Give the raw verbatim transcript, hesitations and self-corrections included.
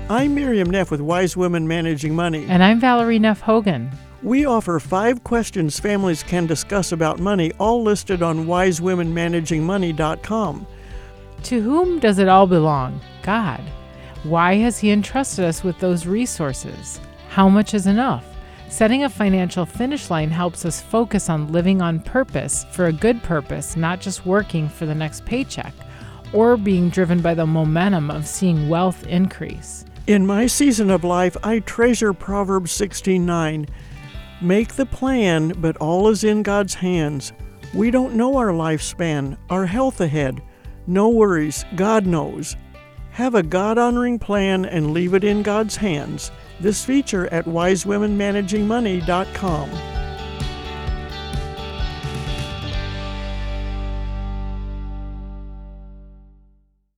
I'm Miriam Neff with Wise Women Managing Money. And I'm Valerie Neff Hogan. We offer five questions families can discuss about money, all listed on wise women managing money dot com. To whom does it all belong? God. Why has He entrusted us with those resources? How much is enough? Setting a financial finish line helps us focus on living on purpose for a good purpose, not just working for the next paycheck or being driven by the momentum of seeing wealth increase. In my season of life, I treasure Proverbs sixteen nine. Make the plan, but all is in God's hands. We don't know our lifespan, our health ahead. No worries, God knows. Have a God-honoring plan and leave it in God's hands. This feature at wise women managing money dot com.